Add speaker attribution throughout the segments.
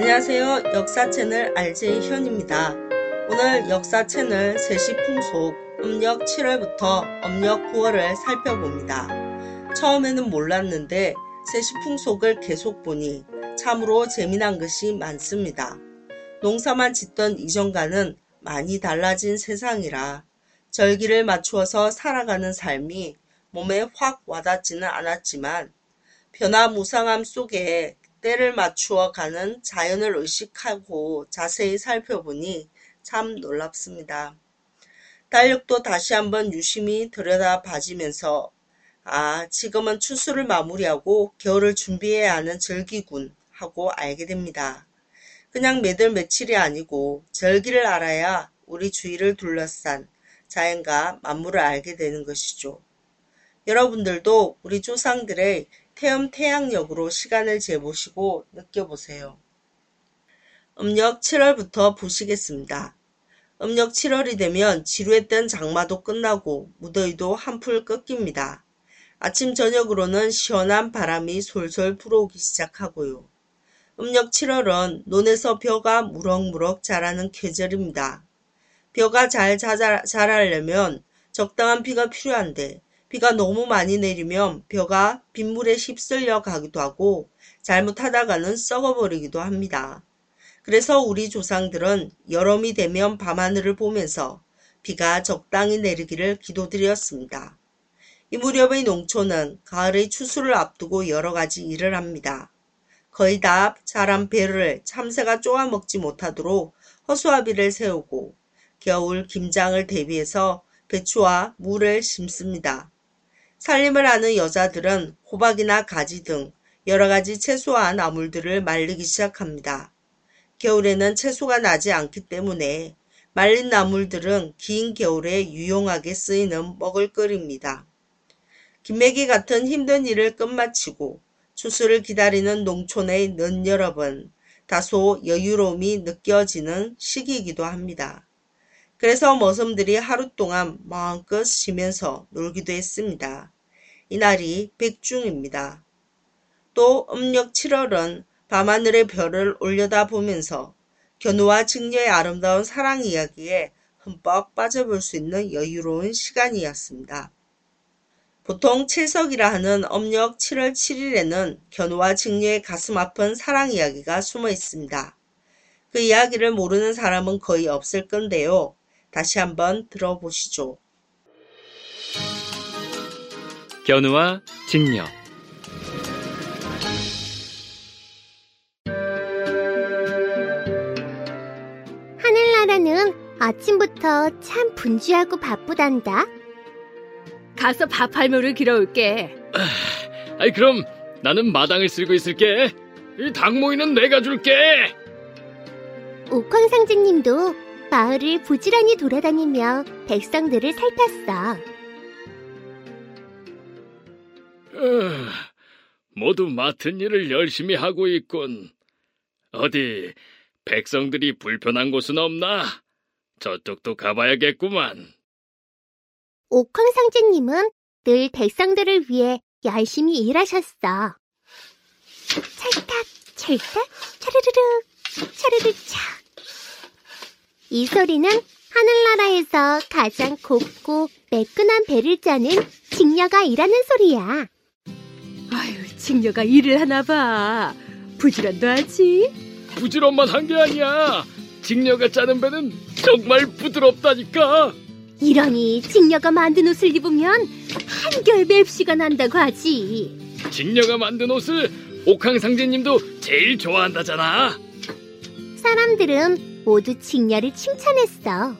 Speaker 1: 안녕하세요. 역사 채널 RJ 현입니다. 오늘 역사 채널 세시풍속 음력 7월부터 음력 9월을 살펴봅니다. 처음에는 몰랐는데 세시풍속을 계속 보니 참으로 재미난 것이 많습니다. 농사만 짓던 이전과는 많이 달라진 세상이라 절기를 맞추어서 살아가는 삶이 몸에 확 와닿지는 않았지만 변화무쌍함 속에 때를 맞추어 가는 자연을 의식하고 자세히 살펴보니 참 놀랍습니다. 달력도 다시 한번 유심히 들여다봐지면서 지금은 추수를 마무리하고 겨울을 준비해야 하는 절기군 하고 알게 됩니다. 그냥 매달 며칠이 아니고 절기를 알아야 우리 주위를 둘러싼 자연과 만물을 알게 되는 것이죠. 여러분들도 우리 조상들의 태음태양력으로 시간을 재보시고 느껴보세요. 음력 7월부터 보시겠습니다. 음력 7월이 되면 지루했던 장마도 끝나고 무더위도 한풀 꺾입니다. 아침 저녁으로는 시원한 바람이 솔솔 불어오기 시작하고요. 음력 7월은 논에서 벼가 무럭무럭 자라는 계절입니다. 벼가 잘 자라려면 적당한 비가 필요한데 비가 너무 많이 내리면 벼가 빗물에 휩쓸려 가기도 하고 잘못하다가는 썩어버리기도 합니다. 그래서 우리 조상들은 여름이 되면 밤하늘을 보면서 비가 적당히 내리기를 기도드렸습니다. 이 무렵의 농촌은 가을의 추수를 앞두고 여러 가지 일을 합니다. 거의 다 자란 배를 참새가 쪼아먹지 못하도록 허수아비를 세우고 겨울 김장을 대비해서 배추와 무를 심습니다. 살림을 하는 여자들은 호박이나 가지 등 여러 가지 채소와 나물들을 말리기 시작합니다. 겨울에는 채소가 나지 않기 때문에 말린 나물들은 긴 겨울에 유용하게 쓰이는 먹을거리입니다. 김매기 같은 힘든 일을 끝마치고 추수를 기다리는 농촌의 늦 여름은 다소 여유로움이 느껴지는 시기이기도 합니다. 그래서 머슴들이 하루 동안 마음껏 쉬면서 놀기도 했습니다. 이날이 백중입니다. 또 음력 7월은 밤하늘의 별을 올려다보면서 견우와 직녀의 아름다운 사랑 이야기에 흠뻑 빠져볼 수 있는 여유로운 시간이었습니다. 보통 칠석이라 하는 음력 7월 7일에는 견우와 직녀의 가슴 아픈 사랑 이야기가 숨어 있습니다. 그 이야기를 모르는 사람은 거의 없을 건데요. 다시 한번 들어보시죠.
Speaker 2: 견우와 직녀.
Speaker 3: 하늘나라는 아침부터 참 분주하고 바쁘단다.
Speaker 4: 가서 밥 할머니를 길어올게.
Speaker 2: 그럼 나는 마당을 쓸고 있을게. 이 닭 모이는 내가 줄게.
Speaker 3: 옥황상제님도 마을을 부지런히 돌아다니며 백성들을 살폈어.
Speaker 2: 모두 맡은 일을 열심히 하고 있군. 어디 백성들이 불편한 곳은 없나? 저쪽도 가봐야겠구만.
Speaker 3: 옥황상제님은 늘 백성들을 위해 열심히 일하셨어. 찰칵 찰칵 차르르르 차르르 착. 이 소리는 하늘나라에서 가장 곱고 매끈한 배를 짜는 직녀가 일하는 소리야.
Speaker 4: 아유, 직녀가 일을 하나 봐. 부지런도 하지.
Speaker 2: 부지런만 한 게 아니야. 직녀가 짜는 배는 정말 부드럽다니까.
Speaker 3: 이러니 직녀가 만든 옷을 입으면 한결 맵시가 난다고 하지.
Speaker 2: 직녀가 만든 옷을 옥황상제님도 제일 좋아한다잖아.
Speaker 3: 사람들은 모두 직녀를 칭찬했어.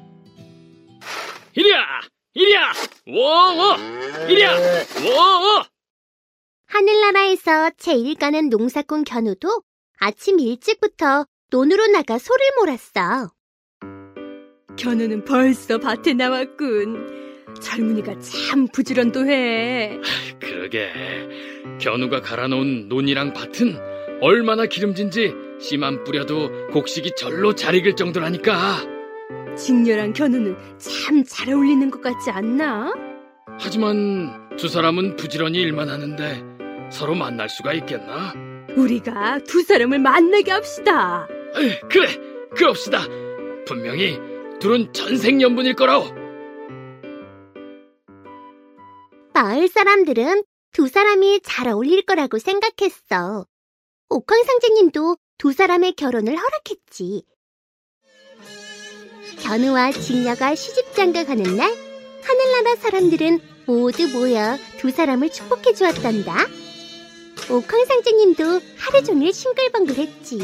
Speaker 2: 이리야 워워 이리야 워워.
Speaker 3: 하늘나라에서 제일 가는 농사꾼 견우도 아침 일찍부터 논으로 나가 소를 몰았어.
Speaker 4: 견우는 벌써 밭에 나왔군. 젊은이가 참 부지런도 해.
Speaker 2: 그러게. 견우가 갈아놓은 논이랑 밭은 얼마나 기름진지 씨만 뿌려도 곡식이 절로 잘 익을 정도라니까.
Speaker 4: 직녀랑 견우는 참 잘 어울리는 것 같지 않나?
Speaker 2: 하지만 두 사람은 부지런히 일만 하는데 서로 만날 수가 있겠나?
Speaker 4: 우리가 두 사람을 만나게 합시다.
Speaker 2: 그래, 그럽시다. 분명히 둘은 천생연분일 거라오.
Speaker 3: 마을 사람들은 두 사람이 잘 어울릴 거라고 생각했어. 옥황상제님도 두 사람의 결혼을 허락했지. 견우와 직녀가 시집장가 가는 날, 하늘나라 사람들은 모두 모여 두 사람을 축복해 주었단다. 옥황상제님도 하루 종일 싱글벙글했지.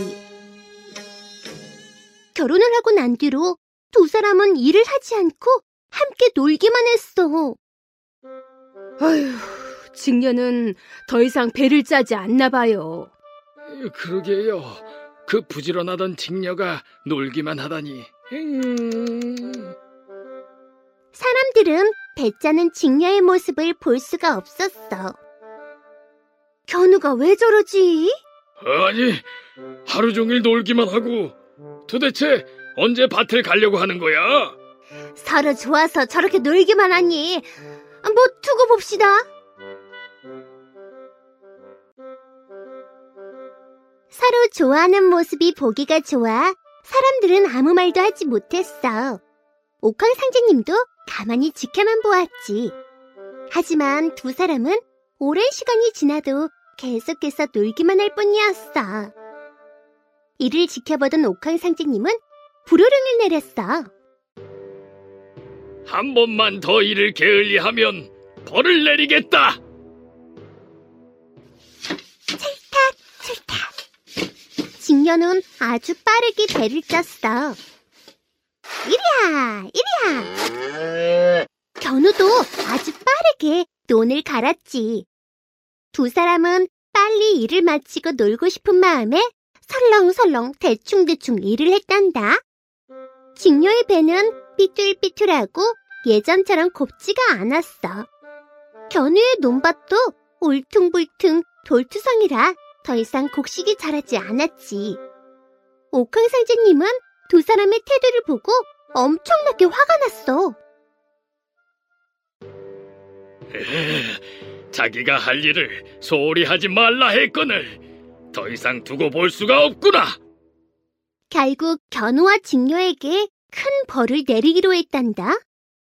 Speaker 3: 결혼을 하고 난 뒤로 두 사람은 일을 하지 않고 함께 놀기만 했어.
Speaker 4: 아휴, 직녀는 더 이상 배를 짜지 않나 봐요.
Speaker 2: 그러게요. 그 부지런하던 직녀가 놀기만 하다니.
Speaker 3: 사람들은 배 짜는 직녀의 모습을 볼 수가 없었어. 견우가 왜 저러지?
Speaker 2: 아니, 하루 종일 놀기만 하고 도대체 언제 밭을 가려고 하는 거야?
Speaker 3: 서로 좋아서 저렇게 놀기만 하니. 뭐 두고 봅시다. 서로 좋아하는 모습이 보기가 좋아 사람들은 아무 말도 하지 못했어. 옥황상제님도 가만히 지켜만 보았지. 하지만 두 사람은 오랜 시간이 지나도 계속해서 놀기만 할 뿐이었어. 이를 지켜보던 옥황상제님은 불호령을 내렸어.
Speaker 2: 한 번만 더 일을 게을리하면 벌을 내리겠다.
Speaker 3: 찰칵. 직녀는 아주 빠르게 배를 짰어. 이리야. 견우도 아주 빠르게 논을 갈았지. 두 사람은 빨리 일을 마치고 놀고 싶은 마음에 설렁설렁 대충대충 일을 했단다. 직녀의 배는 삐뚤삐뚤하고 예전처럼 곱지가 않았어. 견우의 논밭도 울퉁불퉁 돌투성이라 더 이상 곡식이 자라지 않았지. 옥황상제님은 두 사람의 태도를 보고 엄청나게 화가 났어.
Speaker 2: 자기가 할 일을 소홀히 하지 말라 했거늘 더 이상 두고 볼 수가 없구나.
Speaker 3: 결국 견우와 직녀에게 큰 벌을 내리기로 했단다.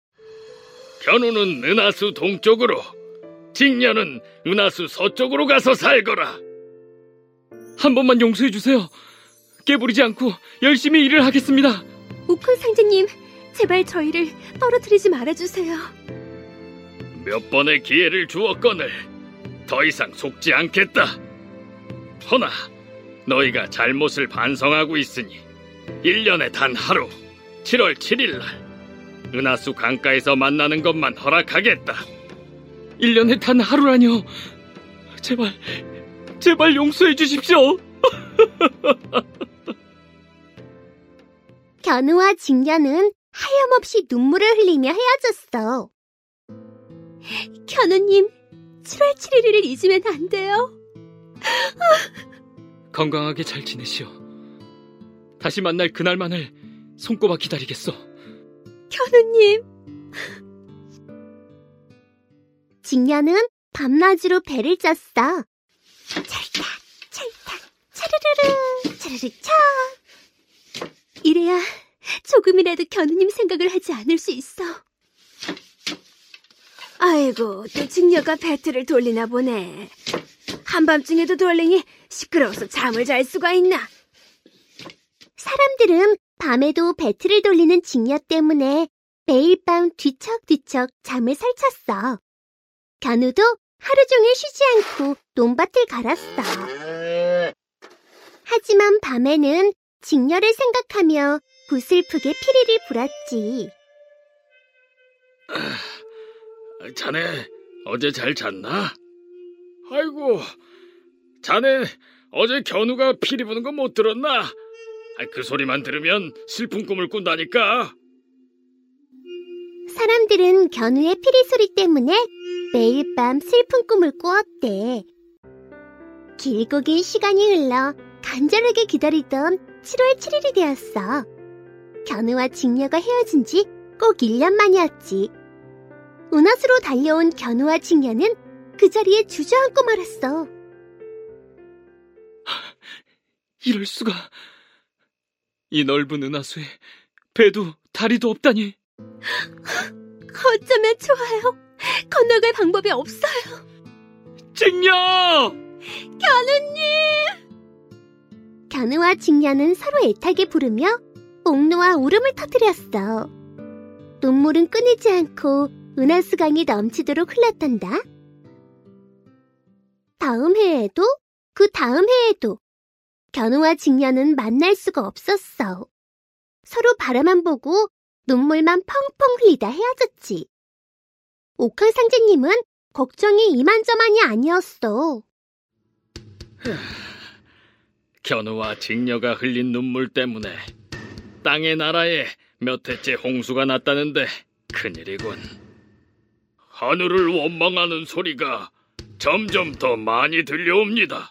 Speaker 2: 견우는 은하수 동쪽으로, 직녀는 은하수 서쪽으로 가서 살거라. 한 번만 용서해 주세요. 깨부리지 않고 열심히 일을 하겠습니다.
Speaker 4: 옥황상제님, 제발 저희를 떨어뜨리지 말아주세요.
Speaker 2: 몇 번의 기회를 주었거늘 더 이상 속지 않겠다. 허나 너희가 잘못을 반성하고 있으니 1년에 단 하루 7월 7일 날 은하수 강가에서 만나는 것만 허락하겠다. 1년에 단 하루라뇨. 제발 용서해 주십시오.
Speaker 3: 견우와 직녀는 하염없이 눈물을 흘리며 헤어졌어. 견우님, 7월 7일을 잊으면 안 돼요.
Speaker 2: 건강하게 잘 지내시오. 다시 만날 그날만을 손꼽아 기다리겠소.
Speaker 3: 견우님. 직녀는 밤낮으로 배를 짰어. 찰칵, 차르르르, 차르르 차. 이래야 조금이라도 견우님 생각을 하지 않을 수 있어.
Speaker 4: 아이고, 또 직녀가 배틀을 돌리나 보네. 한밤중에도 돌리니 시끄러워서 잠을 잘 수가 있나.
Speaker 3: 사람들은 밤에도 배틀을 돌리는 직녀 때문에 매일 밤 뒤척뒤척 잠을 설쳤어. 견우도 하루 종일 쉬지 않고 논밭을 갈았어. 하지만 밤에는 직녀를 생각하며 구슬프게 피리를 불었지.
Speaker 2: 자네 어제 잘 잤나? 아이고, 자네 어제 견우가 피리 부는 거 못 들었나? 그 소리만 들으면 슬픈 꿈을 꾼다니까.
Speaker 3: 사람들은 견우의 피리 소리 때문에 매일 밤 슬픈 꿈을 꾸었대. 길고 긴 시간이 흘러 간절하게 기다리던 7월 7일이 되었어. 견우와 직녀가 헤어진 지 꼭 1년 만이었지. 은하수로 달려온 견우와 직녀는 그 자리에 주저앉고 말았어.
Speaker 2: 이럴 수가. 이 넓은 은하수에 배도 다리도 없다니.
Speaker 4: 어쩌면 좋아요. 건너갈 방법이 없어요.
Speaker 2: 직녀!
Speaker 3: 견우와 직녀는 서로 애타게 부르며 옥노와 울음을 터뜨렸어. 눈물은 끊이지 않고 은하수강이 넘치도록 흘렀단다. 다음 해에도 그 다음 해에도 견우와 직녀는 만날 수가 없었어. 서로 바라만 보고 눈물만 펑펑 흘리다 헤어졌지. 옥황상제님은 걱정이 이만저만이 아니었어.
Speaker 2: 견우와 직녀가 흘린 눈물 때문에 땅의 나라에 몇 해째 홍수가 났다는데 큰일이군. 하늘을 원망하는 소리가 점점 더 많이 들려옵니다.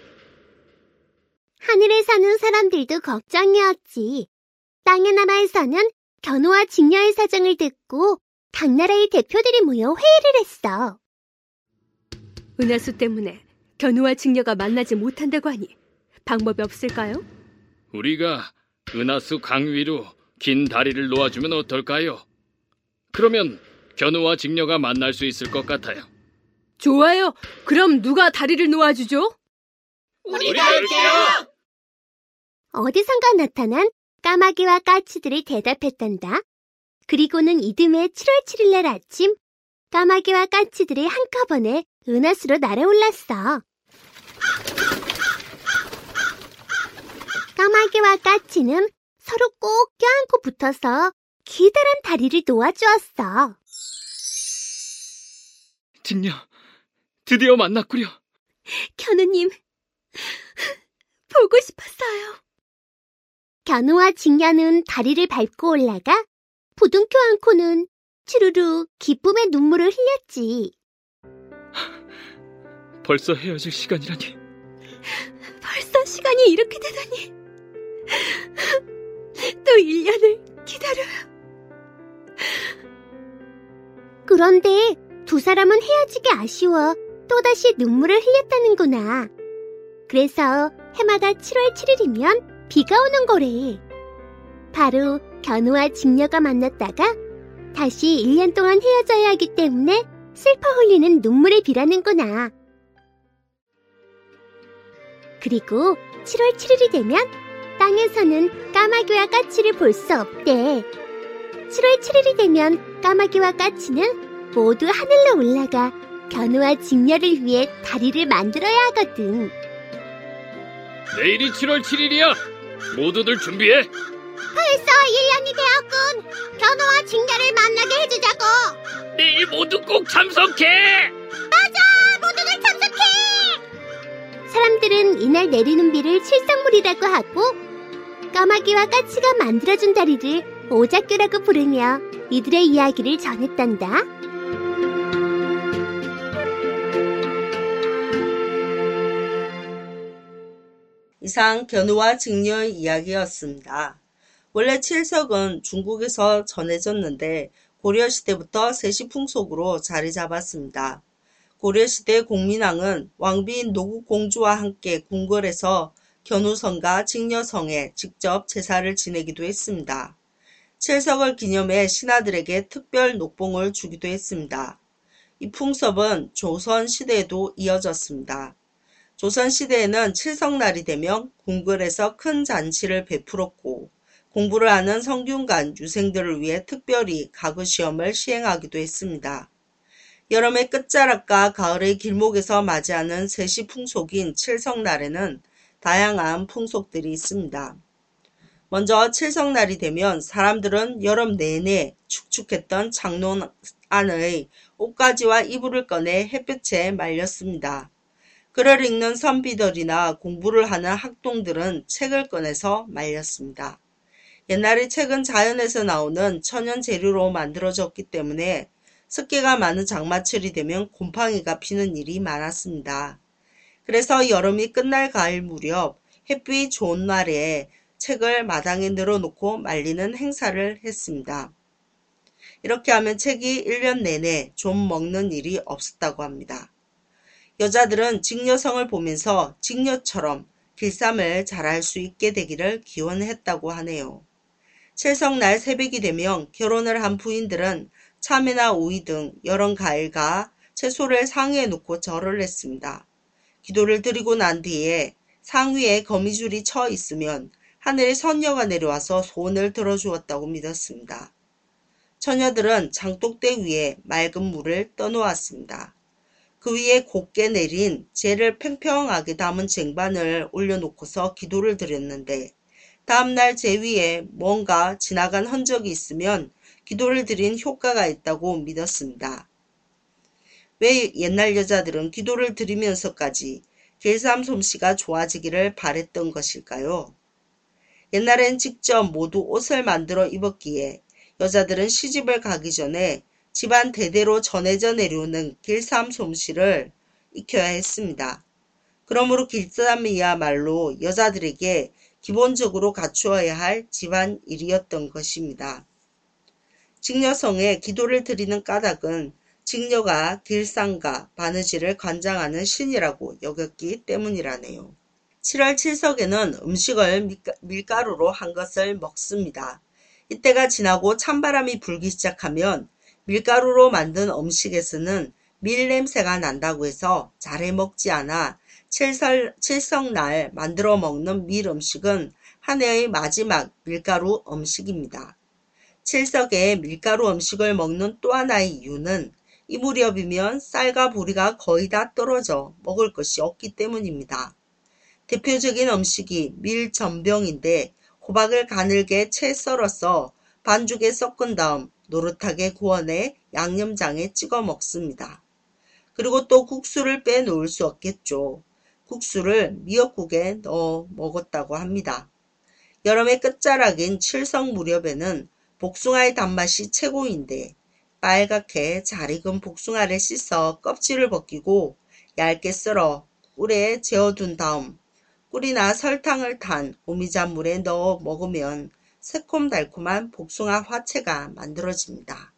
Speaker 3: 하늘에 사는 사람들도 걱정이었지. 땅의 나라에서는 견우와 직녀의 사정을 듣고 각 나라의 대표들이 모여 회의를 했어.
Speaker 4: 은하수 때문에 견우와 직녀가 만나지 못한다고 하니 방법이 없을까요?
Speaker 2: 우리가 은하수 강 위로 긴 다리를 놓아주면 어떨까요? 그러면 견우와 직녀가 만날 수 있을 것 같아요.
Speaker 4: 좋아요. 그럼 누가 다리를 놓아주죠?
Speaker 2: 우리가 할게요!
Speaker 3: 어디선가 나타난 까마귀와 까치들이 대답했단다. 그리고는 이듬해 7월 7일 날 아침 까마귀와 까치들이 한꺼번에 은하수로 날아올랐어. 까마귀와 까치는 서로 꼭 껴안고 붙어서 기다란 다리를 놓아주었어.
Speaker 2: 직녀, 드디어 만났구려.
Speaker 4: 견우님, 보고 싶었어요.
Speaker 3: 견우와 직녀는 다리를 밟고 올라가 부둥켜 안고는 주르르 기쁨의 눈물을 흘렸지.
Speaker 2: 벌써 헤어질 시간이라니.
Speaker 4: 벌써 시간이 이렇게 되다니. 또 1년을 기다려요.
Speaker 3: 그런데 두 사람은 헤어지기 아쉬워 또다시 눈물을 흘렸다는구나. 그래서 해마다 7월 7일이면 비가 오는 거래. 바로 견우와 직녀가 만났다가 다시 1년 동안 헤어져야 하기 때문에 슬퍼 흘리는 눈물의 비라는구나. 그리고 7월 7일이 되면 땅에서는 까마귀와 까치를 볼 수 없대. 7월 7일이 되면 까마귀와 까치는 모두 하늘로 올라가 견우와 직녀를 위해 다리를 만들어야 하거든.
Speaker 2: 내일이 7월 7일이야. 모두들 준비해.
Speaker 3: 벌써 1년이 되었군. 견우와 직녀를 만나게 해주자고.
Speaker 2: 내일 모두 꼭 참석해.
Speaker 3: 모두들 참석해. 사람들은 이날 내리는 비를 칠성물이라고 하고 까마귀와 까치가 만들어준 다리를 오작교라고 부르며 이들의 이야기를 전했단다.
Speaker 1: 이상 견우와 직녀의 이야기였습니다. 원래 칠석은 중국에서 전해졌는데 고려시대부터 세시풍속으로 자리 잡았습니다. 고려시대 공민왕은 왕비인 노국공주와 함께 궁궐에서 견우성과 직녀성에 직접 제사를 지내기도 했습니다. 칠석을 기념해 신하들에게 특별 녹봉을 주기도 했습니다. 이 풍습은 조선시대에도 이어졌습니다. 조선시대에는 칠석날이 되면 궁궐에서 큰 잔치를 베풀었고 공부를 하는 성균관 유생들을 위해 특별히 가구시험을 시행하기도 했습니다. 여름의 끝자락과 가을의 길목에서 맞이하는 세시풍속인 칠석날에는 다양한 풍속들이 있습니다. 먼저 칠석날이 되면 사람들은 여름 내내 축축했던 창문 안의 옷가지와 이불을 꺼내 햇볕에 말렸습니다. 글을 읽는 선비들이나 공부를 하는 학동들은 책을 꺼내서 말렸습니다. 옛날의 책은 자연에서 나오는 천연 재료로 만들어졌기 때문에 습기가 많은 장마철이 되면 곰팡이가 피는 일이 많았습니다. 그래서 여름이 끝날 가을 무렵 햇빛이 좋은 날에 책을 마당에 늘어놓고 말리는 행사를 했습니다. 이렇게 하면 책이 1년 내내 좀 먹는 일이 없었다고 합니다. 여자들은 직녀성을 보면서 직녀처럼 길쌈을 잘할 수 있게 되기를 기원했다고 하네요. 칠석날 새벽이 되면 결혼을 한 부인들은 참외나 오이 등 여러 과일과 채소를 상위에 놓고 절을 했습니다. 기도를 드리고 난 뒤에 상 위에 거미줄이 쳐 있으면 하늘의 선녀가 내려와서 소원을 들어주었다고 믿었습니다. 처녀들은 장독대 위에 맑은 물을 떠놓았습니다. 그 위에 곱게 내린 재를 팽팽하게 담은 쟁반을 올려놓고서 기도를 드렸는데 다음날 재 위에 뭔가 지나간 흔적이 있으면 기도를 드린 효과가 있다고 믿었습니다. 왜 옛날 여자들은 기도를 드리면서까지 길쌈 솜씨가 좋아지기를 바랬던 것일까요? 옛날엔 직접 모두 옷을 만들어 입었기에 여자들은 시집을 가기 전에 집안 대대로 전해져 내려오는 길쌈 솜씨를 익혀야 했습니다. 그러므로 길쌈이야말로 여자들에게 기본적으로 갖추어야 할 집안 일이었던 것입니다. 직녀성에 기도를 드리는 까닭은 직녀가 길쌈과 바느질을 관장하는 신이라고 여겼기 때문이라네요. 7월 칠석에는 음식을 밀가루로 한 것을 먹습니다. 이때가 지나고 찬바람이 불기 시작하면 밀가루로 만든 음식에서는 밀 냄새가 난다고 해서 잘해 먹지 않아 칠석날 만들어 먹는 밀 음식은 한 해의 마지막 밀가루 음식입니다. 칠석에 밀가루 음식을 먹는 또 하나의 이유는 이 무렵이면 쌀과 보리가 거의 다 떨어져 먹을 것이 없기 때문입니다. 대표적인 음식이 밀전병인데 호박을 가늘게 채 썰어서 반죽에 섞은 다음 노릇하게 구워내 양념장에 찍어 먹습니다. 그리고 또 국수를 빼놓을 수 없겠죠. 국수를 미역국에 넣어 먹었다고 합니다. 여름의 끝자락인 칠석 무렵에는 복숭아의 단맛이 최고인데 빨갛게 잘 익은 복숭아를 씻어 껍질을 벗기고 얇게 썰어 꿀에 재워둔 다음 꿀이나 설탕을 탄 오미잔물에 넣어 먹으면 새콤달콤한 복숭아 화채가 만들어집니다.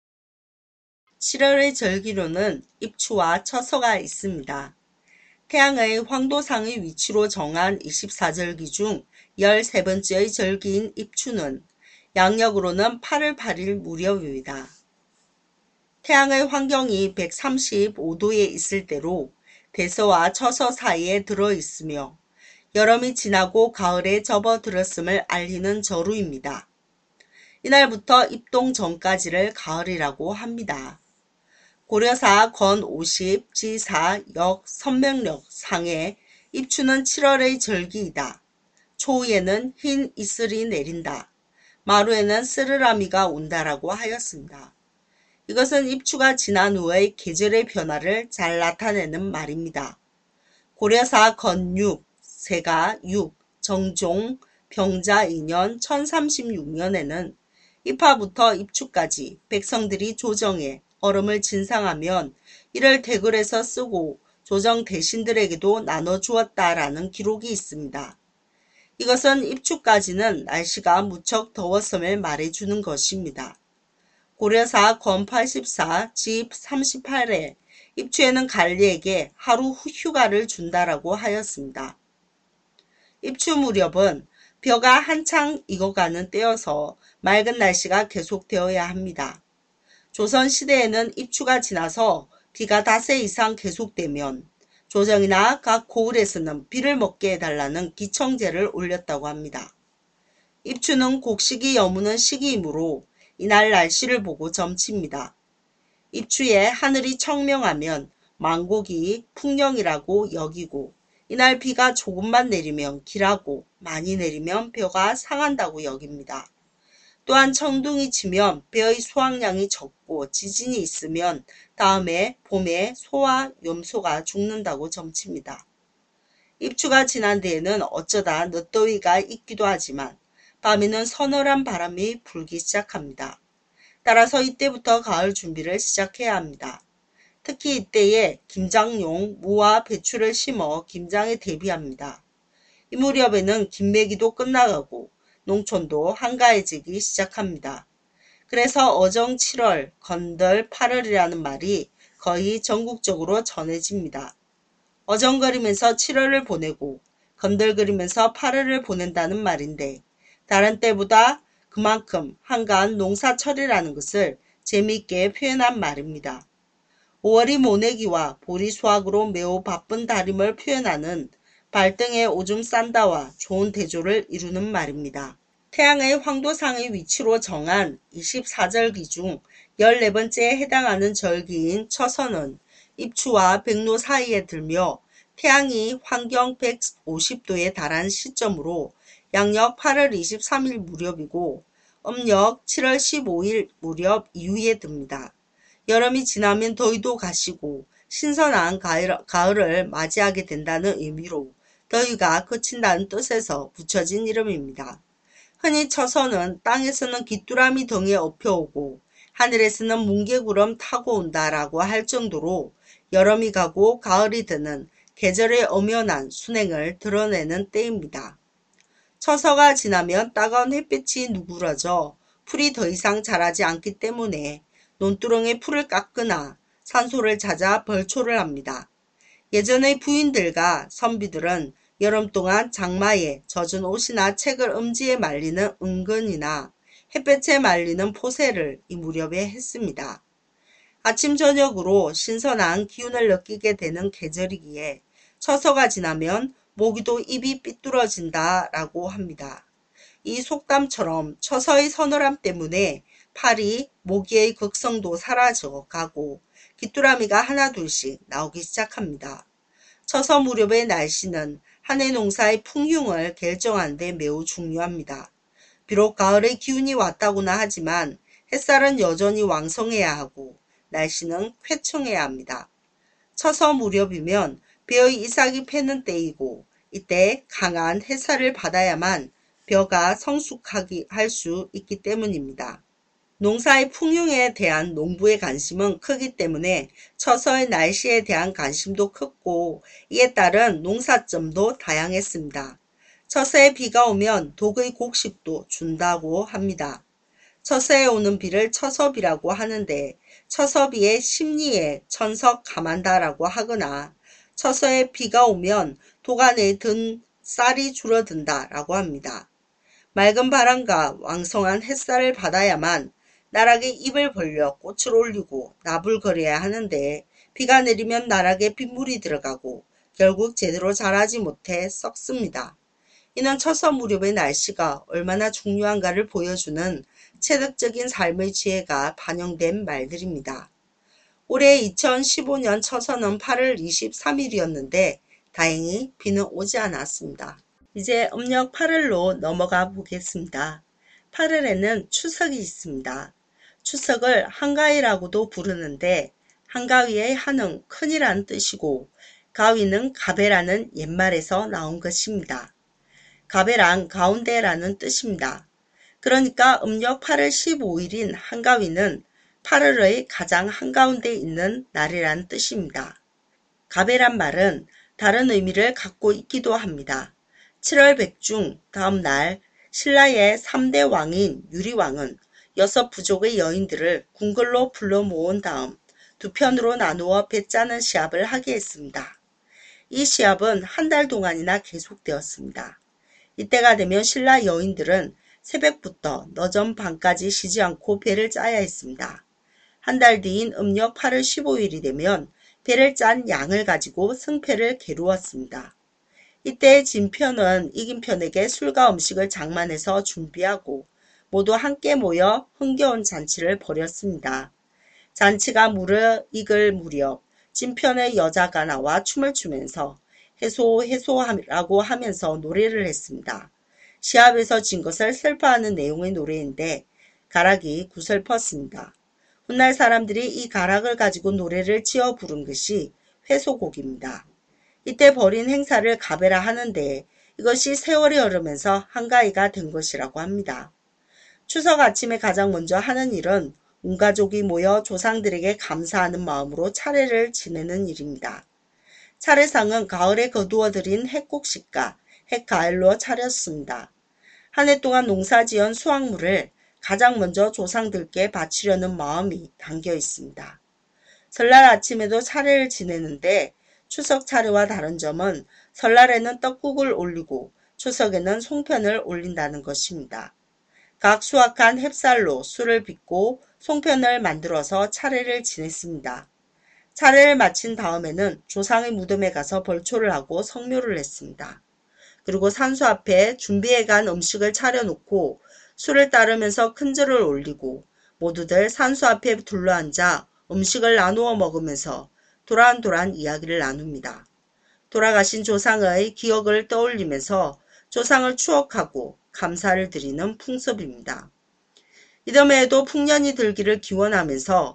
Speaker 1: 7월의 절기로는 입추와 처서가 있습니다. 태양의 황도상의 위치로 정한 24절기 중 13번째의 절기인 입추는 양력으로는 8월 8일 무렵입니다. 태양의 환경이 135도에 있을 때로 대서와 처서 사이에 들어있으며 여름이 지나고 가을에 접어들었음을 알리는 절후입니다. 이날부터 입동 전까지를 가을이라고 합니다. 고려사 건 50, 지사, 역, 선명력 상에 입추는 7월의 절기이다. 초우에는 흰 이슬이 내린다. 마루에는 쓰르라미가 온다라고 하였습니다. 이것은 입추가 지난 후의 계절의 변화를 잘 나타내는 말입니다. 고려사 건 6, 세가 6, 정종, 병자 2년 1036년에는 입하부터 입추까지 백성들이 조정해 얼음을 진상하면 이를 대궐에서 쓰고 조정 대신들에게도 나눠주었다라는 기록이 있습니다. 이것은 입추까지는 날씨가 무척 더웠음을 말해주는 것입니다. 고려사 건 84, 집 38에 입추에는 관리에게 하루 휴가를 준다라고 하였습니다. 입추 무렵은 벼가 한창 익어가는 때여서 맑은 날씨가 계속되어야 합니다. 조선시대에는 입추가 지나서 비가 닷새 이상 계속되면 조정이나 각 고을에서는 비를 먹게 해달라는 기청제를 올렸다고 합니다. 입추는 곡식이 여무는 시기이므로 이날 날씨를 보고 점칩니다. 입추에 하늘이 청명하면 만곡이 풍령이라고 여기고 이날 비가 조금만 내리면 길하고 많이 내리면 벼가 상한다고 여깁니다. 또한 청둥이 치면 벼의 수확량이 적고 지진이 있으면 다음해 봄에 소와 염소가 죽는다고 점칩니다. 입추가 지난 뒤에는 어쩌다 늦더위가 있기도 하지만 밤에는 서늘한 바람이 불기 시작합니다. 따라서 이때부터 가을 준비를 시작해야 합니다. 특히 이때에 김장용 무와 배추를 심어 김장에 대비합니다. 이 무렵에는 김매기도 끝나가고 농촌도 한가해지기 시작합니다. 그래서 어정 7월, 건덜 8월이라는 말이 거의 전국적으로 전해집니다. 어정거리면서 7월을 보내고 건들거리면서 8월을 보낸다는 말인데 다른 때보다 그만큼 한가한 농사철이라는 것을 재미있게 표현한 말입니다. 5월이 모내기와 보리 수확으로 매우 바쁜 달임을 표현하는 발등에 오줌 싼다와 좋은 대조를 이루는 말입니다. 태양의 황도상의 위치로 정한 24절기 중 14번째에 해당하는 절기인 처서는 입추와 백로 사이에 들며 태양이 환경 150도에 달한 시점으로 양력 8월 23일 무렵이고 음력 7월 15일 무렵 이후에 듭니다. 여름이 지나면 더위도 가시고 신선한 가을을 맞이하게 된다는 의미로 더위가 그친다는 뜻에서 붙여진 이름입니다. 흔히 처서는 땅에서는 귀뚜라미 등에 엎혀오고 하늘에서는 뭉게구름 타고 온다라고 할 정도로 여름이 가고 가을이 드는 계절의 엄연한 순행을 드러내는 때입니다. 처서가 지나면 따가운 햇빛이 누그러져 풀이 더 이상 자라지 않기 때문에 논두렁에 풀을 깎거나 산소를 찾아 벌초를 합니다. 예전의 부인들과 선비들은 여름 동안 장마에 젖은 옷이나 책을 음지에 말리는 은근이나 햇볕에 말리는 포세를 이 무렵에 했습니다. 아침 저녁으로 신선한 기운을 느끼게 되는 계절이기에 처서가 지나면 모기도 입이 삐뚤어진다라고 합니다. 이 속담처럼 처서의 서늘함 때문에 파리, 모기의 극성도 사라져 가고 귀뚜라미가 하나둘씩 나오기 시작합니다. 처서 무렵의 날씨는 한 해 농사의 풍흉을 결정하는 데 매우 중요합니다. 비록 가을의 기운이 왔다고나 하지만 햇살은 여전히 왕성해야 하고 날씨는 쾌청해야 합니다. 처서 무렵이면 벼의 이삭이 패는 때이고 이때 강한 햇살을 받아야만 벼가 성숙하게 할 수 있기 때문입니다. 농사의 풍흉에 대한 농부의 관심은 크기 때문에 처서의 날씨에 대한 관심도 크고 이에 따른 농사점도 다양했습니다. 처서에 비가 오면 독의 곡식도 준다고 합니다. 처서에 오는 비를 처서비라고 하는데 처서비의 심리에 천석 감한다라고 하거나 처서에 비가 오면 독 안에 든 쌀이 줄어든다라고 합니다. 맑은 바람과 왕성한 햇살을 받아야만 나락에 입을 벌려 꽃을 올리고 나불거려야 하는데 비가 내리면 나락에 빗물이 들어가고 결국 제대로 자라지 못해 썩습니다. 이는 처서 무렵의 날씨가 얼마나 중요한가를 보여주는 체득적인 삶의 지혜가 반영된 말들입니다. 올해 2015년 처서는 8월 23일이었는데 다행히 비는 오지 않았습니다. 이제 음력 8월로 넘어가 보겠습니다. 8월에는 추석이 있습니다. 추석을 한가위라고도 부르는데 한가위의 한은 큰이라는 뜻이고 가위는 가베라는 옛말에서 나온 것입니다. 가베란 가운데라는 뜻입니다. 그러니까 음력 8월 15일인 한가위는 8월의 가장 한가운데 있는 날이라는 뜻입니다. 가베란 말은 다른 의미를 갖고 있기도 합니다. 7월 백중 다음 날 신라의 3대 왕인 유리왕은 6부족의 여인들을 궁궐로 불러 모은 다음 두 편으로 나누어 배 짜는 시합을 하게 했습니다. 이 시합은 한 달 동안이나 계속되었습니다. 이때가 되면 신라 여인들은 새벽부터 늦은 밤까지 쉬지 않고 배를 짜야 했습니다. 한 달 뒤인 음력 8월 15일이 되면 배를 짠 양을 가지고 승패를 겨루었습니다. 이때 진 편은 이긴 편에게 술과 음식을 장만해서 준비하고 모두 함께 모여 흥겨운 잔치를 벌였습니다. 잔치가 무르익을 무렵 진 편의 여자가 나와 춤을 추면서 해소라고 하면서 노래를 했습니다. 시합에서 진 것을 슬퍼하는 내용의 노래인데 가락이 구슬펐습니다. 훗날 사람들이 이 가락을 가지고 노래를 지어 부른 것이 회소곡입니다. 이때 벌인 행사를 가베라 하는데 이것이 세월이 흐르면서 한가위가 된 것이라고 합니다. 추석 아침에 가장 먼저 하는 일은 온 가족이 모여 조상들에게 감사하는 마음으로 차례를 지내는 일입니다. 차례상은 가을에 거두어들인 핵곡식과 핵과일로 차렸습니다. 한 해 동안 농사지은 수확물을 가장 먼저 조상들께 바치려는 마음이 담겨 있습니다. 설날 아침에도 차례를 지내는데 추석 차례와 다른 점은 설날에는 떡국을 올리고 추석에는 송편을 올린다는 것입니다. 각 수확한 햅쌀로 술을 빚고 송편을 만들어서 차례를 지냈습니다. 차례를 마친 다음에는 조상의 무덤에 가서 벌초를 하고 성묘를 했습니다. 그리고 산수 앞에 준비해간 음식을 차려놓고 술을 따르면서 큰절을 올리고 모두들 산수 앞에 둘러앉아 음식을 나누어 먹으면서 도란도란 이야기를 나눕니다. 돌아가신 조상의 기억을 떠올리면서 조상을 추억하고 감사를 드리는 풍습입니다. 이듬해에도 풍년이 들기를 기원하면서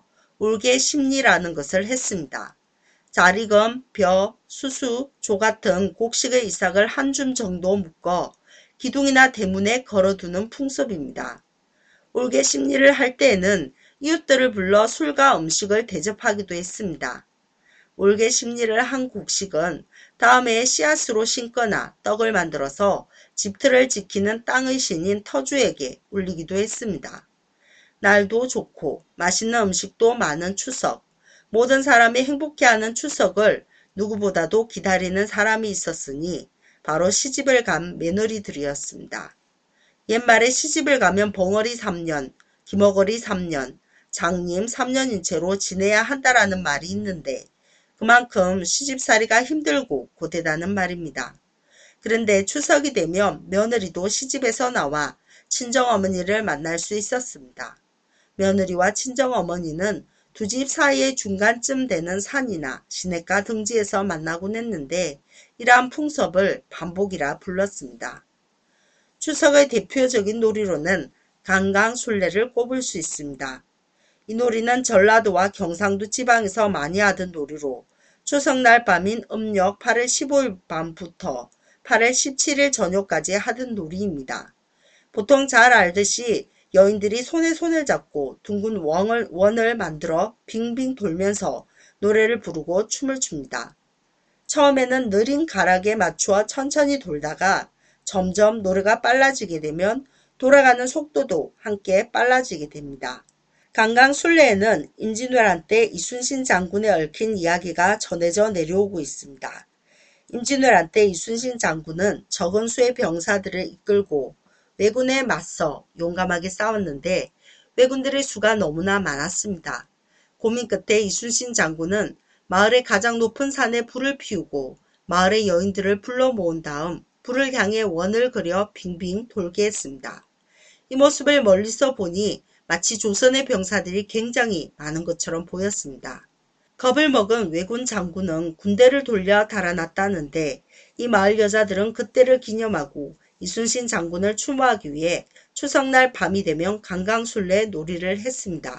Speaker 1: 울개심리라는 것을 했습니다. 자리금, 벼, 수수, 조 같은 곡식의 이삭을 한 줌 정도 묶어 기둥이나 대문에 걸어두는 풍습입니다. 울개심리를 할 때에는 이웃들을 불러 술과 음식을 대접하기도 했습니다. 울개심리를 한 곡식은 다음에 씨앗으로 심거나 떡을 만들어서 집틀을 지키는 땅의 신인 터주에게 울리기도 했습니다. 날도 좋고 맛있는 음식도 많은 추석, 모든 사람이 행복해하는 추석을 누구보다도 기다리는 사람이 있었으니 바로 시집을 간 며느리들이었습니다. 옛말에 시집을 가면 벙어리 3년, 기머거리 3년, 장님 3년인 채로 지내야 한다라는 말이 있는데 그만큼 시집살이가 힘들고 고되다는 말입니다. 그런데 추석이 되면 며느리도 시집에서 나와 친정어머니를 만날 수 있었습니다. 며느리와 친정어머니는 두 집 사이의 중간쯤 되는 산이나 시냇가 등지에서 만나곤 했는데 이러한 풍습을 반복이라 불렀습니다. 추석의 대표적인 놀이로는 강강술래를 꼽을 수 있습니다. 이 놀이는 전라도와 경상도 지방에서 많이 하던 놀이로 추석날 밤인 음력 8월 15일 밤부터 8월 17일 저녁까지 하던 놀이입니다. 보통 잘 알듯이 여인들이 손에 손을 잡고 둥근 원을 만들어 빙빙 돌면서 노래를 부르고 춤을 춥니다. 처음에는 느린 가락에 맞추어 천천히 돌다가 점점 노래가 빨라지게 되면 돌아가는 속도도 함께 빨라지게 됩니다. 강강술래에는 임진왜란 때 이순신 장군에 얽힌 이야기가 전해져 내려오고 있습니다. 임진왜란 때 이순신 장군은 적은 수의 병사들을 이끌고 왜군에 맞서 용감하게 싸웠는데 왜군들의 수가 너무나 많았습니다. 고민 끝에 이순신 장군은 마을의 가장 높은 산에 불을 피우고 마을의 여인들을 불러 모은 다음 불을 향해 원을 그려 빙빙 돌게 했습니다. 이 모습을 멀리서 보니 마치 조선의 병사들이 굉장히 많은 것처럼 보였습니다. 겁을 먹은 왜군 장군은 군대를 돌려 달아났다는데 이 마을 여자들은 그때를 기념하고 이순신 장군을 추모하기 위해 추석날 밤이 되면 강강술래 놀이를 했습니다.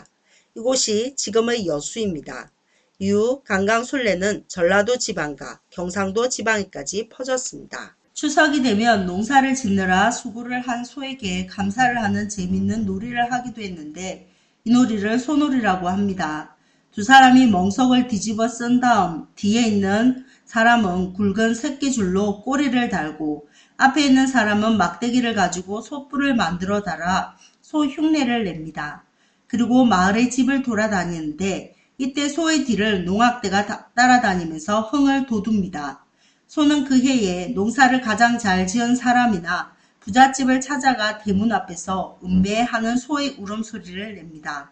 Speaker 1: 이곳이 지금의 여수입니다. 이후 강강술래는 전라도 지방과 경상도 지방에까지 퍼졌습니다. 추석이 되면 농사를 짓느라 수고를 한 소에게 감사를 하는 재밌는 놀이를 하기도 했는데 이 놀이를 소놀이라고 합니다. 두 사람이 멍석을 뒤집어 쓴 다음 뒤에 있는 사람은 굵은 새끼줄로 꼬리를 달고 앞에 있는 사람은 막대기를 가지고 소뿔을 만들어 달아 소 흉내를 냅니다. 그리고 마을의 집을 돌아다니는데 이때 소의 뒤를 농악대가 따라다니면서 흥을 돋웁니다. 소는 그 해에 농사를 가장 잘 지은 사람이나 부잣집을 찾아가 대문 앞에서 음배하는 소의 울음소리를 냅니다.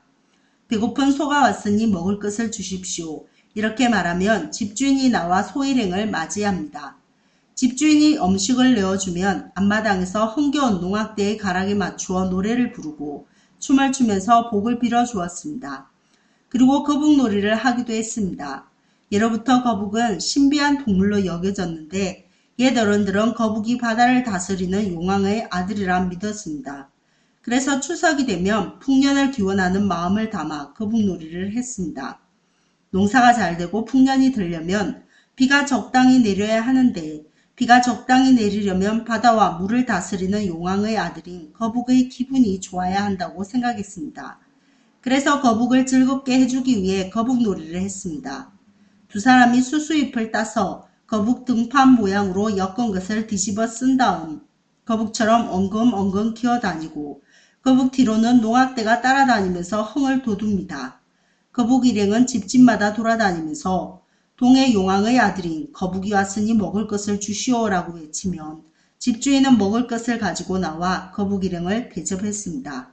Speaker 1: 배고픈 소가 왔으니 먹을 것을 주십시오. 이렇게 말하면 집주인이 나와 소 일행을 맞이합니다. 집주인이 음식을 내어주면 앞마당에서 흥겨운 농악대의 가락에 맞추어 노래를 부르고 춤을 추면서 복을 빌어 주었습니다. 그리고 거북놀이를 하기도 했습니다. 예로부터 거북은 신비한 동물로 여겨졌는데 옛 어른들은 거북이 바다를 다스리는 용왕의 아들이라 믿었습니다. 그래서 추석이 되면 풍년을 기원하는 마음을 담아 거북놀이를 했습니다. 농사가 잘되고 풍년이 들려면 비가 적당히 내려야 하는데 비가 적당히 내리려면 바다와 물을 다스리는 용왕의 아들인 거북의 기분이 좋아야 한다고 생각했습니다. 그래서 거북을 즐겁게 해주기 위해 거북놀이를 했습니다. 두 사람이 수수잎을 따서 거북 등판 모양으로 엮은 것을 뒤집어 쓴 다음 거북처럼 엉금엉금 기어다니고 거북 뒤로는 농악대가 따라다니면서 흥을 돋웁니다. 거북 일행은 집집마다 돌아다니면서 동해 용왕의 아들인 거북이 왔으니 먹을 것을 주시오라고 외치면 집주인은 먹을 것을 가지고 나와 거북이령을 대접했습니다.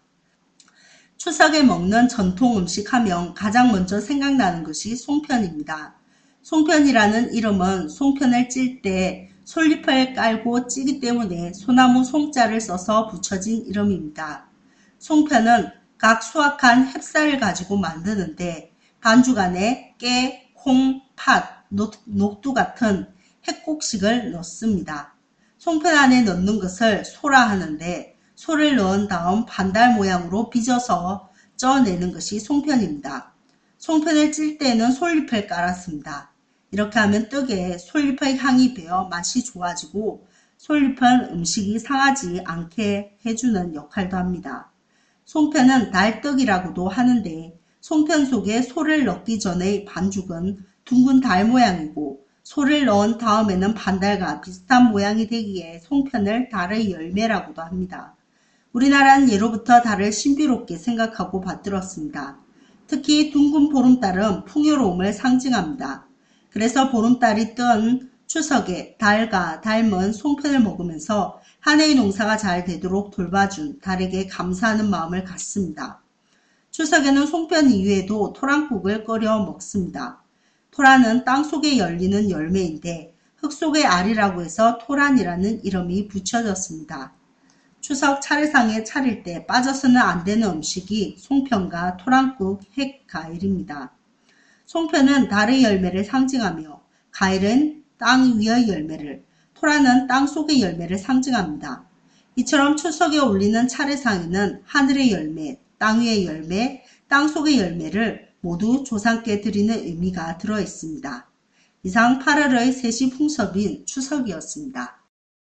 Speaker 1: 추석에 먹는 전통 음식 하면 가장 먼저 생각나는 것이 송편입니다. 송편이라는 이름은 송편을 찔 때 솔잎을 깔고 찌기 때문에 소나무 송자를 써서 붙여진 이름입니다. 송편은 각 수확한 햅쌀을 가지고 만드는데 반죽 안에 깨, 콩, 팥, 녹두 같은 핵곡식을 넣습니다. 송편 안에 넣는 것을 소라 하는데 소를 넣은 다음 반달 모양으로 빚어서 쪄내는 것이 송편입니다. 송편을 찔 때는 솔잎을 깔았습니다. 이렇게 하면 떡에 솔잎의 향이 배어 맛이 좋아지고 솔잎은 음식이 상하지 않게 해주는 역할도 합니다. 송편은 달떡이라고도 하는데 송편 속에 소를 넣기 전의 반죽은 둥근 달 모양이고 소를 넣은 다음에는 반달과 비슷한 모양이 되기에 송편을 달의 열매라고도 합니다. 우리나라는 예로부터 달을 신비롭게 생각하고 받들었습니다. 특히 둥근 보름달은 풍요로움을 상징합니다. 그래서 보름달이 뜬 추석에 달과 닮은 송편을 먹으면서 한 해의 농사가 잘 되도록 돌봐준 달에게 감사하는 마음을 갖습니다. 추석에는 송편 이외에도 토란국을 끓여 먹습니다. 토란은 땅속에 열리는 열매인데 흙 속의 알이라고 해서 토란이라는 이름이 붙여졌습니다. 추석 차례상에 차릴 때 빠져서는 안 되는 음식이 송편과 토란국, 핵과일입니다. 송편은 달의 열매를 상징하며 과일은 땅 위의 열매를, 토란은 땅 속의 열매를 상징합니다. 이처럼 추석에 올리는 차례상에는 하늘의 열매, 땅 위의 열매, 땅 속의 열매를 모두 조상께 드리는 의미가 들어있습니다. 이상 8월의 세시 풍습인 추석이었습니다.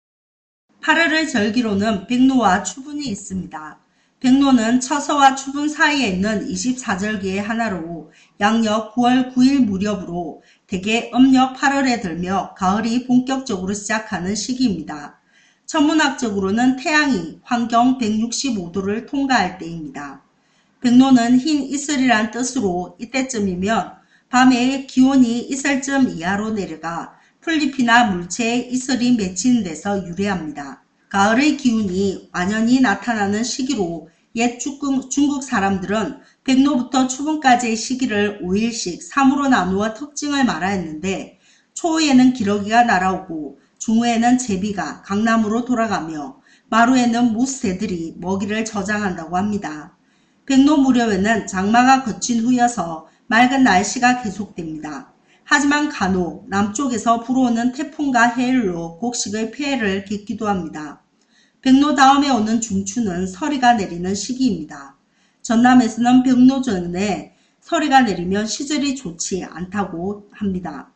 Speaker 1: 8월의 절기로는 백로와 추분이 있습니다. 백로는 처서와 추분 사이에 있는 24절기의 하나로 양력 9월 9일 무렵으로 대개 음력 8월에 들며 가을이 본격적으로 시작하는 시기입니다. 천문학적으로는 태양이 환경 165도를 통과할 때입니다. 백로는 흰 이슬이란 뜻으로 이때쯤이면 밤에 기온이 이슬점 이하로 내려가 풀잎이나 물체에 이슬이 맺히는 데서 유래합니다. 가을의 기운이 완연히 나타나는 시기로 옛 중국 사람들은 백로부터 추분까지의 시기를 5일씩 3으로 나누어 특징을 말하였는데 초에는 기러기가 날아오고 중후에는 제비가 강남으로 돌아가며 마루에는 무새들이 먹이를 저장한다고 합니다. 백로 무렵에는 장마가 그친 후여서 맑은 날씨가 계속됩니다. 하지만 간혹 남쪽에서 불어오는 태풍과 해일로 곡식의 폐해를 겪기도 합니다. 백로 다음에 오는 중추는 서리가 내리는 시기입니다. 전남에서는 백로 전에 서리가 내리면 시절이 좋지 않다고 합니다.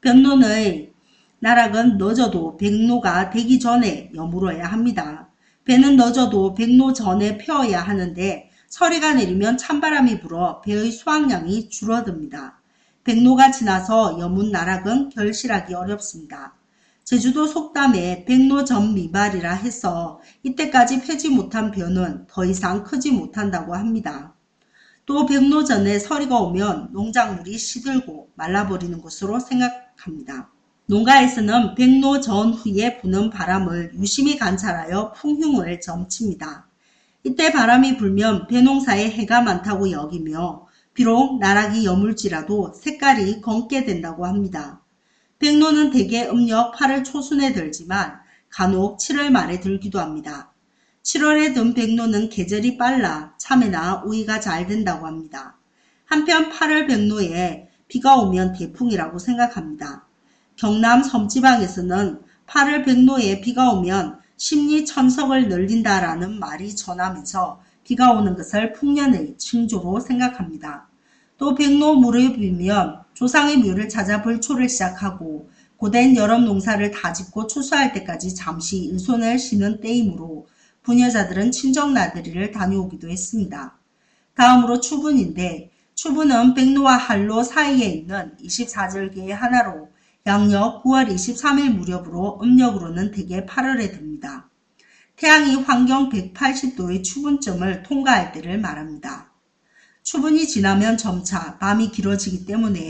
Speaker 1: 백로의 나락은 늦어도 백로가 되기 전에 여물어야 합니다. 배는 늦어도 백로 전에 펴야 하는데 서리가 내리면 찬바람이 불어 배의 수확량이 줄어듭니다. 백로가 지나서 여문 나락은 결실하기 어렵습니다. 제주도 속담에 백로 전 미발이라 해서 이때까지 패지 못한 벼는 더 이상 크지 못한다고 합니다. 또 백로 전에 서리가 오면 농작물이 시들고 말라버리는 것으로 생각합니다. 농가에서는 백로 전후에 부는 바람을 유심히 관찰하여 풍흉을 점칩니다. 이때 바람이 불면 벼농사에 해가 많다고 여기며 비록 나락이 여물지라도 색깔이 검게 된다고 합니다. 백로는 대개 음력 8월 초순에 들지만 간혹 7월 말에 들기도 합니다. 7월에 든 백로는 계절이 빨라 참외나 우이가 잘 된다고 합니다. 한편 8월 백로에 비가 오면 대풍이라고 생각합니다. 경남 섬지방에서는 8월 백로에 비가 오면 십리천석을 늘린다라는 말이 전하면서 비가 오는 것을 풍년의 징조로 생각합니다. 또 백로 무렵이면 조상의 묘를 찾아 불초를 시작하고 고된 여름 농사를 다짓고 추수할 때까지 잠시 일손을 쉬는 때이므로 부녀자들은 친정 나들이를 다녀오기도 했습니다. 다음으로 추분인데 추분은 백로와 한로 사이에 있는 24절기의 하나로 양력 9월 23일 무렵으로 음력으로는 대개 8월에 듭니다. 태양이 환경 180도의 추분점을 통과할 때를 말합니다. 추분이 지나면 점차 밤이 길어지기 때문에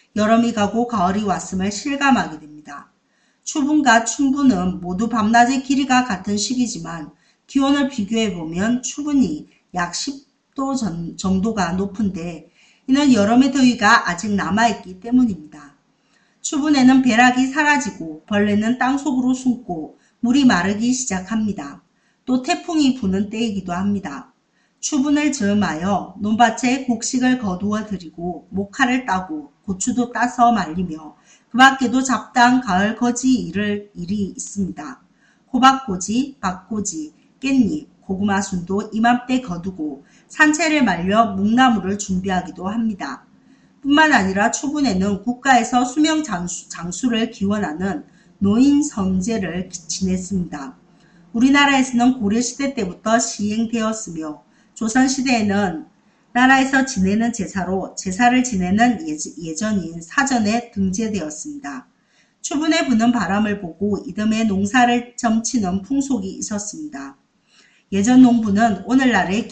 Speaker 1: 여름이 가고 가을이 왔음을 실감하게 됩니다. 추분과 춘분은 모두 밤낮의 길이가 같은 시기지만 기온을 비교해보면 추분이 약 10도 정도가 높은데 이는 여름의 더위가 아직 남아있기 때문입니다. 추분에는 벼락이 사라지고 벌레는 땅속으로 숨고 물이 마르기 시작합니다. 또 태풍이 부는 때이기도 합니다. 추분을 즈음하여 논밭에 곡식을 거두어 들이고 모카를 따고 고추도 따서 말리며 그 밖에도 잡다한 가을 거지 일이 있습니다. 호박꼬지, 박꼬지, 깻잎, 고구마순도 이맘때 거두고 산채를 말려 묵나물을 준비하기도 합니다. 뿐만 아니라 추분에는 국가에서 수명 장수를 기원하는 노인 성제를 지냈습니다. 우리나라에서는 고려시대 때부터 시행되었으며 조선시대에는 나라에서 지내는 제사로 제사를 지내는 예전인 사전에 등재되었습니다. 추분에 부는 바람을 보고 이듬해 농사를 점치는 풍속이 있었습니다. 예전 농부는 오늘날의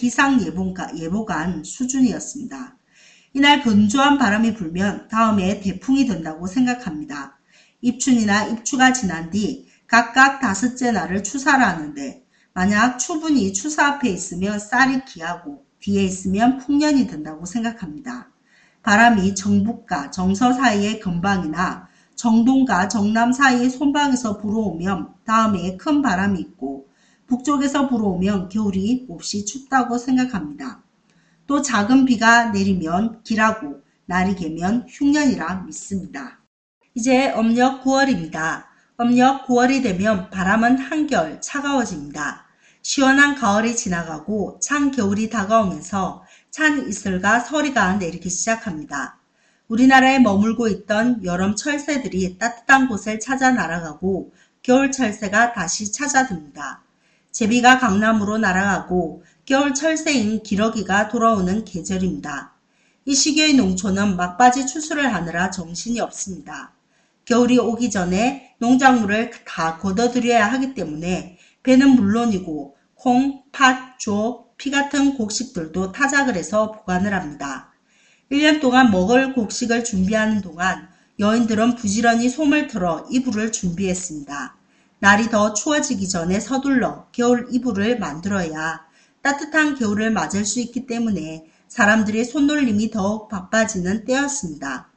Speaker 1: 기상예보관 수준이었습니다. 이날 건조한 바람이 불면 다음에 대풍이 된다고 생각합니다. 입춘이나 입추가 지난 뒤 각각 5째 날을 추사를 하는데 만약 추분이 추사 앞에 있으면 쌀이 기하고 뒤에 있으면 풍년이 된다고 생각합니다. 바람이 정북과 정서 사이의 건방이나 정동과 정남 사이의 손방에서 불어오면 다음에 큰 바람이 있고 북쪽에서 불어오면 겨울이 몹시 춥다고 생각합니다. 또 작은 비가 내리면 기라고 날이 개면 흉년이라 믿습니다. 이제 음력 9월입니다. 음력 9월이 되면 바람은 한결 차가워집니다. 시원한 가을이 지나가고 찬 겨울이 다가오면서 찬 이슬과 서리가 내리기 시작합니다. 우리나라에 머물고 있던 여름 철새들이 따뜻한 곳을 찾아 날아가고 겨울 철새가 다시 찾아듭니다. 제비가 강남으로 날아가고 겨울 철새인 기러기가 돌아오는 계절입니다. 이 시기의 농촌은 막바지 추수를 하느라 정신이 없습니다. 겨울이 오기 전에 농작물을 다 걷어들여야 하기 때문에 배는 물론이고 콩, 팥, 조, 피 같은 곡식들도 타작을 해서 보관을 합니다. 1년 동안 먹을 곡식을 준비하는 동안 여인들은 부지런히 솜을 틀어 이불을 준비했습니다. 날이 더 추워지기 전에 서둘러 겨울 이불을 만들어야 따뜻한 겨울을 맞을 수 있기 때문에 사람들의 손놀림이 더욱 바빠지는 때였습니다.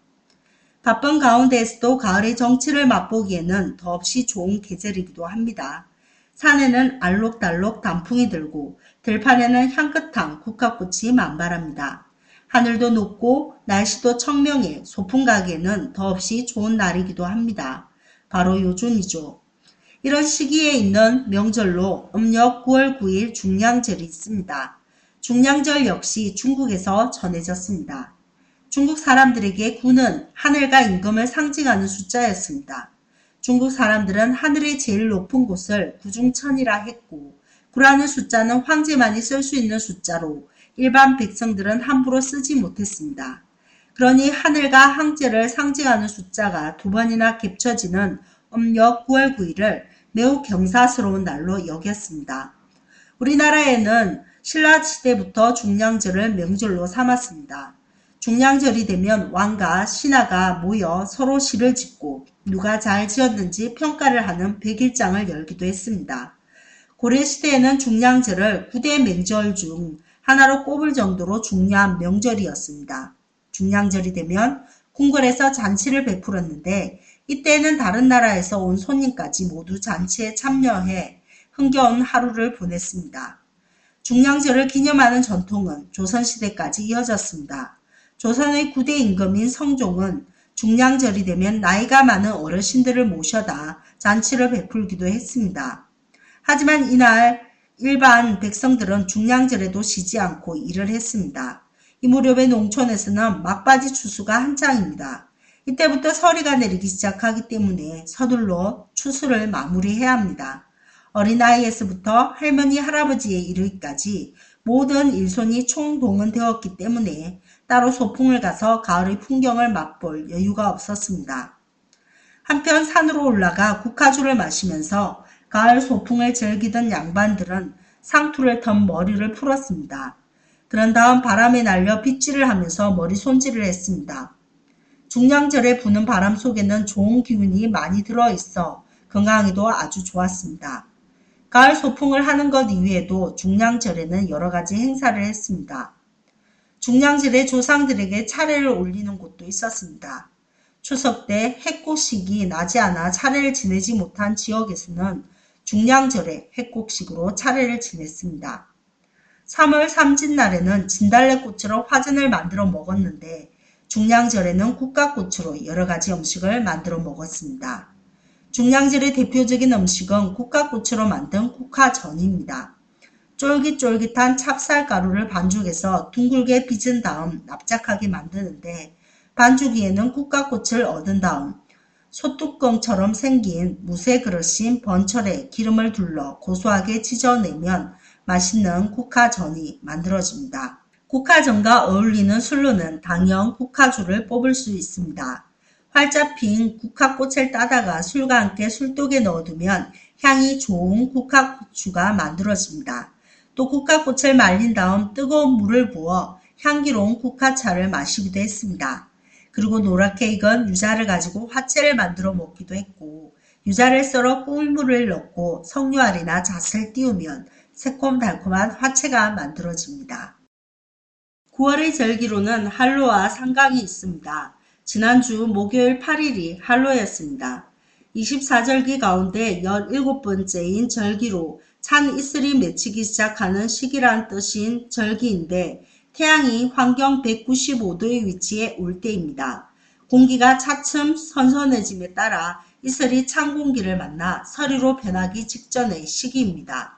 Speaker 1: 바쁜 가운데에서도 가을의 정취를 맛보기에는 더없이 좋은 계절이기도 합니다. 산에는 알록달록 단풍이 들고 들판에는 향긋한 국화꽃이 만발합니다. 하늘도 높고 날씨도 청명해 소풍 가기에는 더없이 좋은 날이기도 합니다. 바로 요즘이죠. 이런 시기에 있는 명절로 음력 9월 9일 중량절이 있습니다. 중량절 역시 중국에서 전해졌습니다. 중국 사람들에게 9는 하늘과 임금을 상징하는 숫자였습니다. 중국 사람들은 하늘의 제일 높은 곳을 구중천이라 했고 9라는 숫자는 황제만이 쓸 수 있는 숫자로 일반 백성들은 함부로 쓰지 못했습니다. 그러니 하늘과 황제를 상징하는 숫자가 2번이나 겹쳐지는 음력 9월 9일을 매우 경사스러운 날로 여겼습니다. 우리나라에는 신라시대부터 중량절을 명절로 삼았습니다. 중량절이 되면 왕과 신하가 모여 서로 시를 짓고 누가 잘 지었는지 평가를 하는 백일장을 열기도 했습니다. 고려시대에는 중량절을 9대 명절 중 하나로 꼽을 정도로 중요한 명절이었습니다. 중량절이 되면 궁궐에서 잔치를 베풀었는데 이때는 다른 나라에서 온 손님까지 모두 잔치에 참여해 흥겨운 하루를 보냈습니다. 중량절을 기념하는 전통은 조선시대까지 이어졌습니다. 조선의 9대 임금인 성종은 중량절이 되면 나이가 많은 어르신들을 모셔다 잔치를 베풀기도 했습니다. 하지만 이날 일반 백성들은 중량절에도 쉬지 않고 일을 했습니다. 이 무렵의 농촌에서는 막바지 추수가 한창입니다. 이때부터 서리가 내리기 시작하기 때문에 서둘러 추수를 마무리해야 합니다. 어린아이에서부터 할머니, 할아버지에 이르기까지 모든 일손이 총동원되었기 때문에 따로 소풍을 가서 가을의 풍경을 맛볼 여유가 없었습니다. 한편 산으로 올라가 국화주를 마시면서 가을 소풍을 즐기던 양반들은 상투를 턴 머리를 풀었습니다. 그런 다음 바람에 날려 빗질을 하면서 머리 손질을 했습니다. 중량절에 부는 바람 속에는 좋은 기운이 많이 들어있어 건강에도 아주 좋았습니다. 가을 소풍을 하는 것 이외에도 중량절에는 여러가지 행사를 했습니다. 중량절에 조상들에게 차례를 올리는 곳도 있었습니다. 추석 때 핵곡식이 나지 않아 차례를 지내지 못한 지역에서는 중량절에 핵곡식으로 차례를 지냈습니다. 3월 삼진날에는 진달래꽃으로 화전을 만들어 먹었는데 중량절에는 국화꽃으로 여러가지 음식을 만들어 먹었습니다. 중량절의 대표적인 음식은 국화꽃으로 만든 국화전입니다. 쫄깃쫄깃한 찹쌀가루를 반죽해서 둥글게 빚은 다음 납작하게 만드는데 반죽 위에는 국화꽃을 얻은 다음 소뚜껑처럼 생긴 무쇠 그릇인 번철에 기름을 둘러 고소하게 찢어내면 맛있는 국화전이 만들어집니다. 국화전과 어울리는 술로는 당연 국화주를 뽑을 수 있습니다. 활짝 핀 국화꽃을 따다가 술과 함께 술독에 넣어두면 향이 좋은 국화주가 만들어집니다. 또 국화꽃을 말린 다음 뜨거운 물을 부어 향기로운 국화차를 마시기도 했습니다. 그리고 노랗게 익은 유자를 가지고 화채를 만들어 먹기도 했고 유자를 썰어 꿀물을 넣고 석류알이나 잣을 띄우면 새콤달콤한 화채가 만들어집니다. 9월의 절기로는 한로와 상강이 있습니다. 지난주 목요일 8일이 한로였습니다. 24절기 가운데 17번째인 절기로 찬 이슬이 맺히기 시작하는 시기란 뜻인 절기인데 태양이 환경 195도의 위치에 올 때입니다. 공기가 차츰 선선해짐에 따라 이슬이 찬 공기를 만나 서리로 변하기 직전의 시기입니다.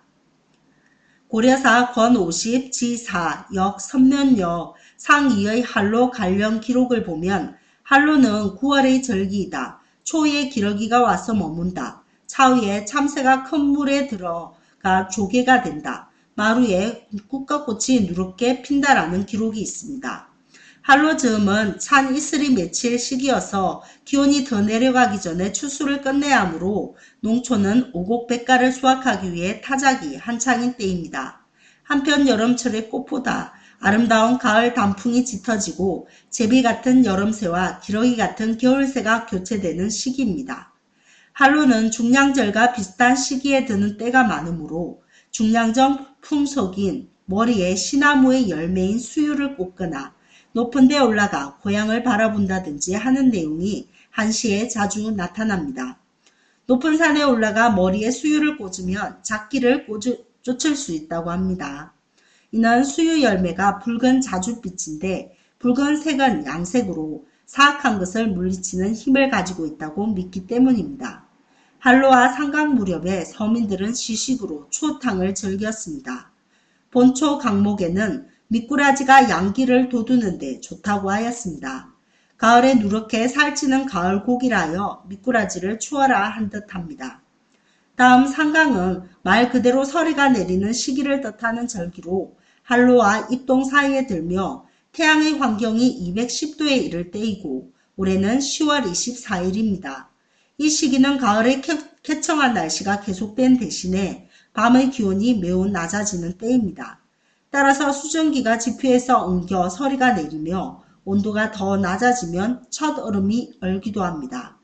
Speaker 1: 고려사 권50 지4 역 선면역 상이의 한로 관련 기록을 보면 한로는 9월의 절기이다. 초위에 기러기가 와서 머문다. 차후에 참새가 큰 물에 들어가 조개가 된다. 마루에 국화꽃이 누렇게 핀다라는 기록이 있습니다. 한로 즈음은 찬 이슬이 맺힐 시기여서 기온이 더 내려가기 전에 추수를 끝내야 하므로 농촌은 오곡백가를 수확하기 위해 타작이 한창인 때입니다. 한편 여름철의 꽃보다 아름다운 가을 단풍이 짙어지고 제비 같은 여름새와 기러기 같은 겨울새가 교체되는 시기입니다. 한로는 중량절과 비슷한 시기에 드는 때가 많으므로 중량절 풍속인 머리에 시나무의 열매인 수유를 꽂거나 높은 데 올라가 고향을 바라본다든지 하는 내용이 한시에 자주 나타납니다. 높은 산에 올라가 머리에 수유를 꽂으면 작기를 쫓을 수 있다고 합니다. 이는 수유 열매가 붉은 자줏빛인데 붉은 색은 양색으로 사악한 것을 물리치는 힘을 가지고 있다고 믿기 때문입니다. 한로와 상강 무렵에 서민들은 시식으로 추어탕을 즐겼습니다. 본초 강목에는 미꾸라지가 양기를 돋우는 데 좋다고 하였습니다. 가을에 누렇게 살찌는 가을 고기라 하여 미꾸라지를 추어라 한 듯합니다. 다음 상강은 말 그대로 서리가 내리는 시기를 뜻하는 절기로 한로와 입동 사이에 들며 태양의 환경이 210도에 이를 때이고 올해는 10월 24일입니다. 이 시기는 가을의 쾌청한 날씨가 계속된 대신에 밤의 기온이 매우 낮아지는 때입니다. 따라서 수증기가 지표에서 엉겨 서리가 내리며 온도가 더 낮아지면 첫 얼음이 얼기도 합니다.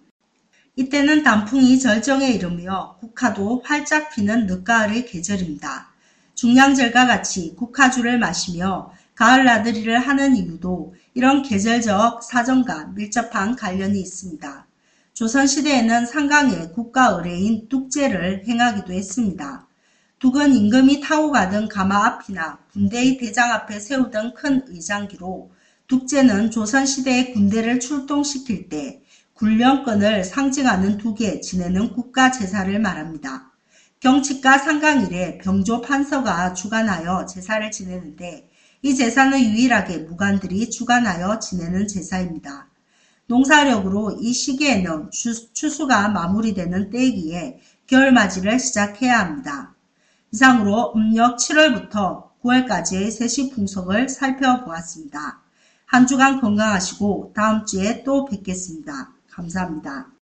Speaker 1: 이때는 단풍이 절정에 이르며 국화도 활짝 피는 늦가을의 계절입니다. 중량절과 같이 국화주를 마시며 가을 나들이를 하는 이유도 이런 계절적 사정과 밀접한 관련이 있습니다. 조선시대에는 상강에 국가 의뢰인 뚝제를 행하기도 했습니다. 뚝은 임금이 타고 가던 가마 앞이나 군대의 대장 앞에 세우던 큰 의장기로 뚝제는 조선시대의 군대를 출동시킬 때 군령권을 상징하는 둑에 지내는 국가 제사를 말합니다. 경칙과 상강일에 병조 판서가 주관하여 제사를 지내는데 이 제사는 유일하게 무관들이 주관하여 지내는 제사입니다. 농사력으로 이 시기에는 추수가 마무리되는 때이기에 겨울맞이를 시작해야 합니다. 이상으로 음력 7월부터 9월까지의 세시 풍속을 살펴보았습니다. 한 주간 건강하시고 다음 주에 또 뵙겠습니다. 감사합니다.